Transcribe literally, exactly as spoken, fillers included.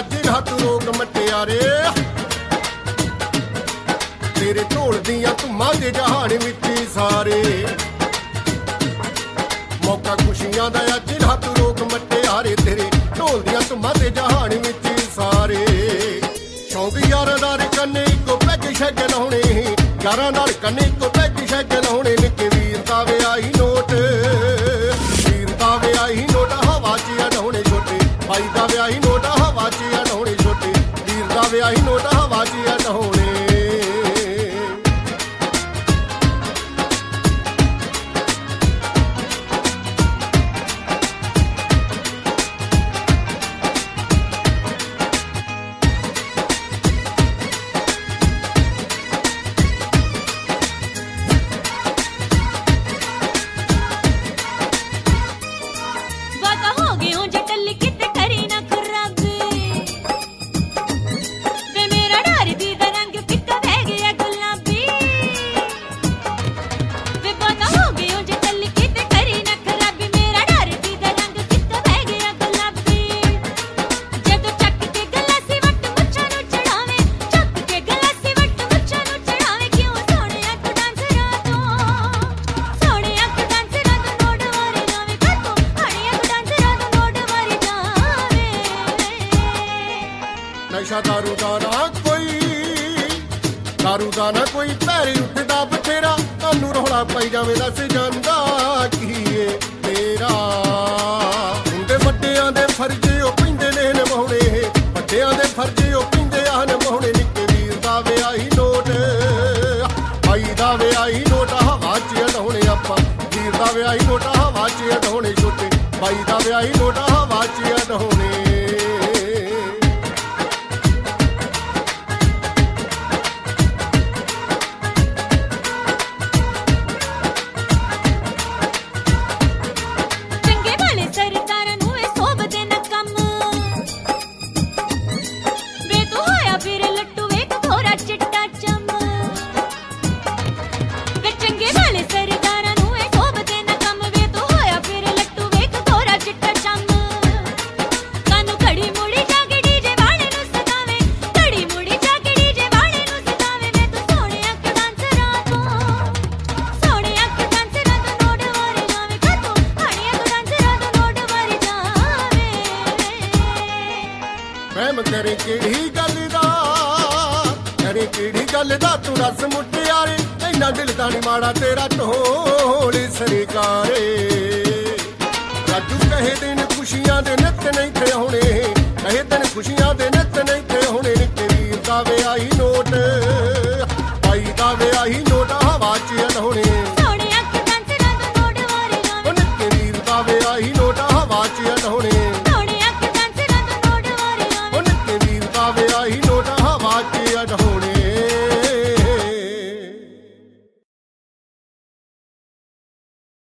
ਅੱਜ ਰਾਤ ਰੋਗ ਮਟਿਆਰੇ ਤੇਰੇ ਢੋਲ ਦੀਆਂ ਧੁੰਮਾਂ ਦੇ ਜਹਾਨ ਵਿੱਚ ਸਾਰੇ ਮੌਕਾ ਖੁਸ਼ੀਆਂ ਦਾ ਅੱਜ ਰਾਤ ਰੋਗ ਮਟਿਆਰੇ ਤੇਰੇ ਢੋਲ ਦੀਆਂ ਧੁੰਮਾਂ ਦੇ ਜਹਾਨ ਵਿੱਚ ਸਾਰੇ ਸ਼ੌਂਕ ਯਾਰਾਂ ਨਾਲ ਕੰਨੇ ਇੱਕੋ ਪੈਗ ਸ਼ੈਗ ਲਾਉਣੇ ਯਾਰਾਂ ਨਾਲ ਕੰਨੇ ਇੱਕੋ ਪੈਗ ਸ਼ੈਗ ਲਾਉਣੇ ਨਿੱਕੇ ਵੀਰ ਦਾ ਵਿਆਹੀ ਨੋਟ ਵੀਰ ਦਾ ਵਿਆਹੀ ਨੋਟ ਹਵਾ 'ਚ ਅਡਾਉਣੇ ਛੋਟੇ ਭਾਈ ਦਾ ਵਿਆਹੀ ਨੋਟ ਹਵਾ 'ਚ ਅਡਾਉਣੇ ਛੋਟੇ ਵੀਰ ਦਾ ਵਿਆਹੀ ਨੋਟ ਹਵਾ 'ਚ ਅਡਾਉਣੇ ਨਸ਼ਾ ਦਾਰੂ ਦਾ ਨਾ ਕੋਈ ਦਾਰੂ ਦਾ ਨਾ ਕੋਈ ਪੈਰੀ ਉੱਠਦਾ ਬਥੇਰਾ ਤੁਹਾਨੂੰ ਰੌਲਾ ਪਾਈ ਜਾਵੇ ਦੱਸ ਜਾਂਦਾ ਕੀ ਏ ਤੇਰਾ ਹੁੰਦੇ ਵੱਡਿਆਂ ਦੇ ਫਰਜ਼ ਉਹ ਪੈਂਦੇ ਨੇ ਨਿਭਾਉਣੇ ਵੱਡਿਆਂ ਦੇ ਫਰਜ਼ ਉਹ ਪੈਂਦੇ ਆ ਨਿਭਾਉਣੇ ਨਿੱਕੇ ਵੀਰ ਦਾ ਵਿਆਹੀ ਨੋਟ ਭਾਈ ਦਾ ਵਿਆਹੀ ਨੋਟ ਹਵਾ 'ਚ ਅਡਾਉਣੇ ਆਪਾਂ ਵੀਰ ਦਾ ਵਿਆਹੀ ਨੋਟ ਹਵਾ 'ਚ ਅਡਾਉਣੇ ਛੋਟੇ ਭਾਈ ਦਾ ਵਿਆਹੀ ਨੋਟ ਹਵਾ 'ਚ ਅਡਾਉਣੇ ਤੇਰੇ ਕਿਹੜੀ ਗੱਲ ਦਾ ਤੇਰੇ ਕਿਹੜੀ ਗੱਲ ਦਾ ਤੂੰ ਰਸ ਮੁਟਿਆਰੇ ਇੰਨਾ ਦਿਲ ਤਾਂ ਨੀ ਮਾੜਾ ਤੇਰਾ ਢੋਲ ਸਰਕਾਰੇ ਰਾਜੂ ਕਹੇ ਦਿਨ ਖੁਸ਼ੀਆਂ ਦੇ ਨਿੱਤ ਨਹੀਂ ਤੇ ਆਉਣੇ ਕਹੇ ਦਿਨ ਖੁਸ਼ੀਆਂ ਦੇ ਨਿੱਤ ਨਹੀਂ